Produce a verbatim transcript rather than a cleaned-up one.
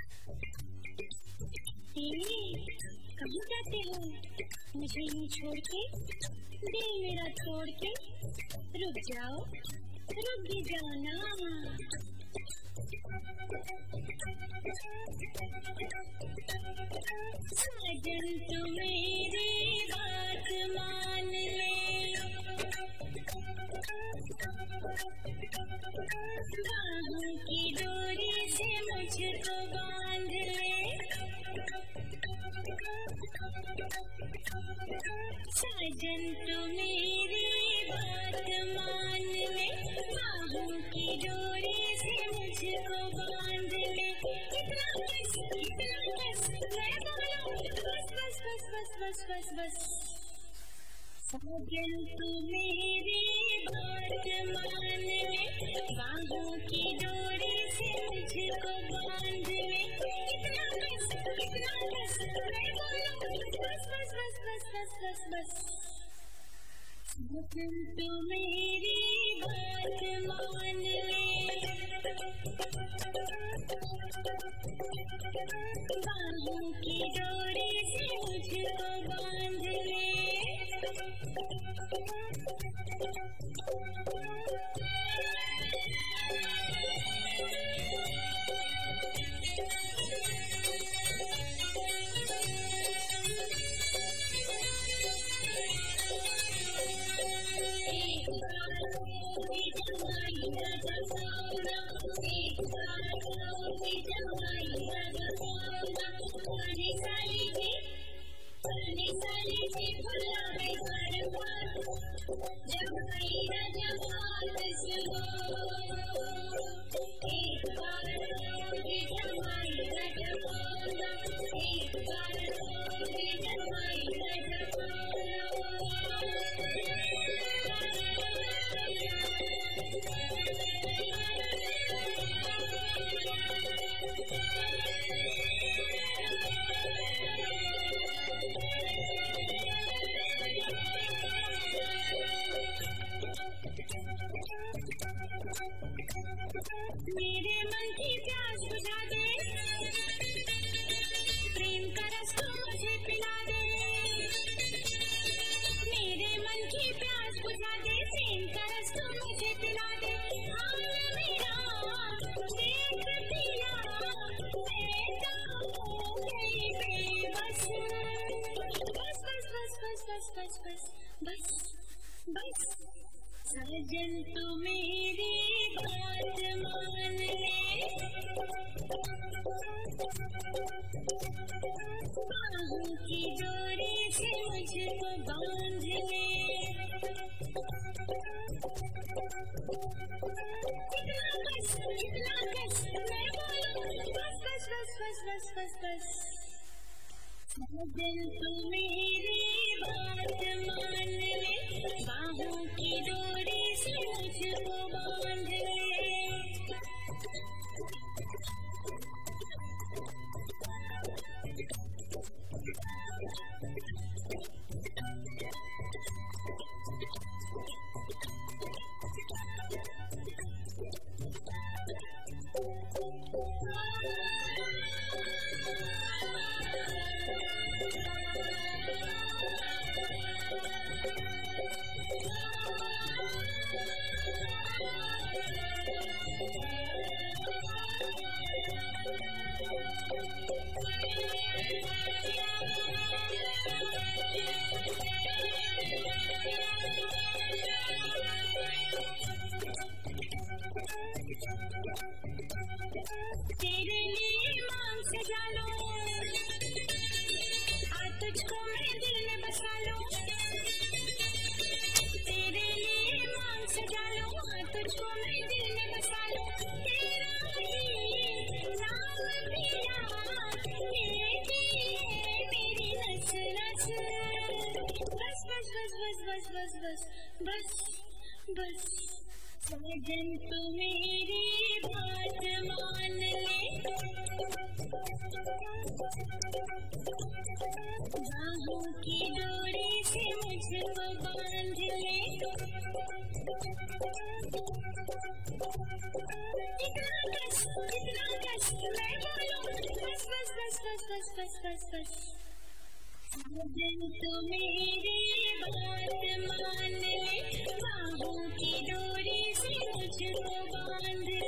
कहाँ जाते हो? मुझे यूं छोड़ के, दिल मेरा छोड़ के, रुक जाओ, रुक भी जाओ ना। साजन तू मेरी बात मान ले, बाहों की डोरी से मुझको बांध ले। साजन तू मेरी बात मान ले, बाहों की डोरी से मुझको बांध ले। इतना बस, इतना बस, मैं बोलूं बस बस बस बस बस बस बस। साजन तू मेरी बात मान ले, बाहों की डोरी से मुझको बांध ले। इतना बस, इतना बस, मैं बोलूं बस बस बस बस बस बस बस। साजन तू मेरी बात मान ले, बाहों की डोरी से मुझको बांध ले। मेरे मन की प्यास बुझा दे, प्रेम का रस तू मुझे पिला दे। मेरे मन की प्यास बुझा दे, प्रेम का रस तू मुझे पिला दे। हाँ मेरा देख पिया, देता हूँ बेबस। बस बस बस बस बस बस बस बस बस। साजन तू मेरी बात मान ले, बाहों की डोरी से मुझको बांध ले। इतना बस, इतना बस, मैं बोलूं बस बस बस बस बस बस बस। साजन तू मेरी बात मान ले, बाहों की डोरी से मुझको बांध ले। तेरे लिए मांग सजा लो, आज तुझको मैं दिल में बसा लो। तेरे लिए मांग सजा लो, आज तुझको मैं दिल में बसा लो। तेरा ही नाम पिया, लेती है मेरी नस नस। बस बस बस बस बस बस बस बस बस। साजन तू मेरी बात मान ले, बाहों की डोरी से मुझको बांध ले। इतना कस, इतना कस, मैं बोलूं बस बस बस बस साजन तो मेरी बात मान ले, बाहों की डोरी से मुझको बांध